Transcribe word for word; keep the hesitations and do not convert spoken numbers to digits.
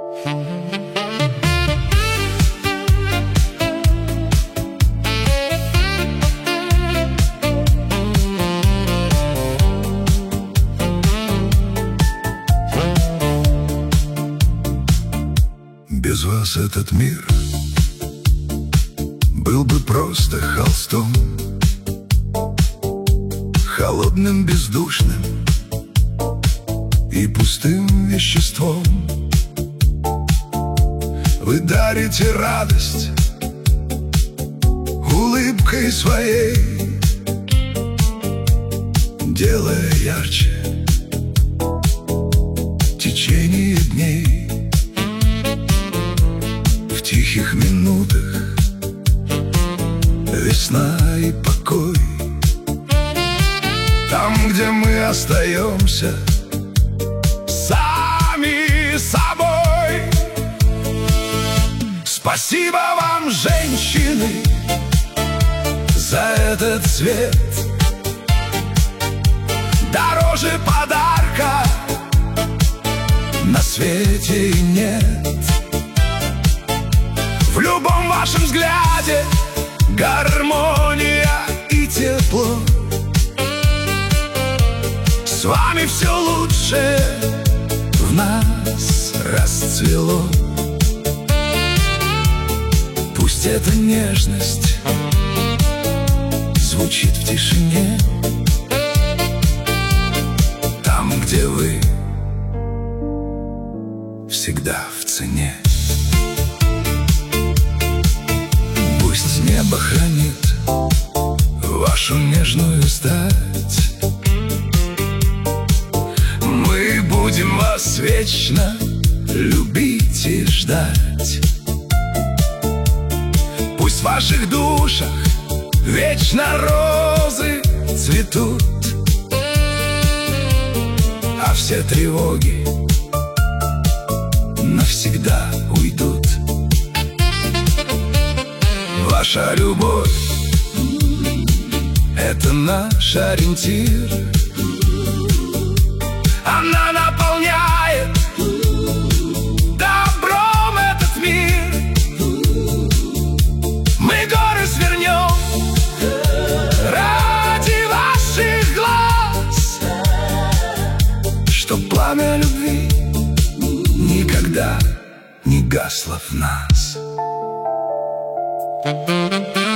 Без вас этот мир был бы просто холстом, холодным, бездушным и пустым веществом. Вы дарите радость улыбкой своей, делая ярче течение дней. В тихих минутах весна и покой. Там, где мы остаемся сами собой. Спасибо вам, женщины, за этот цвет. Дороже подарка на свете и нет. В любом вашем взгляде гармония и тепло. С вами все лучшее в нас расцвело. Пусть эта нежность звучит в тишине, там, где вы всегда в цене. Пусть небо хранит вашу нежную стать. Мы будем вас вечно любить и ждать. Пусть в ваших душах вечно розы цветут, а все тревоги навсегда уйдут. Ваша любовь — это наш ориентир. Она наполняет добром этот мир. Мы горы свернем ради ваших глаз, чтоб пламя любви никогда не гасло в нас.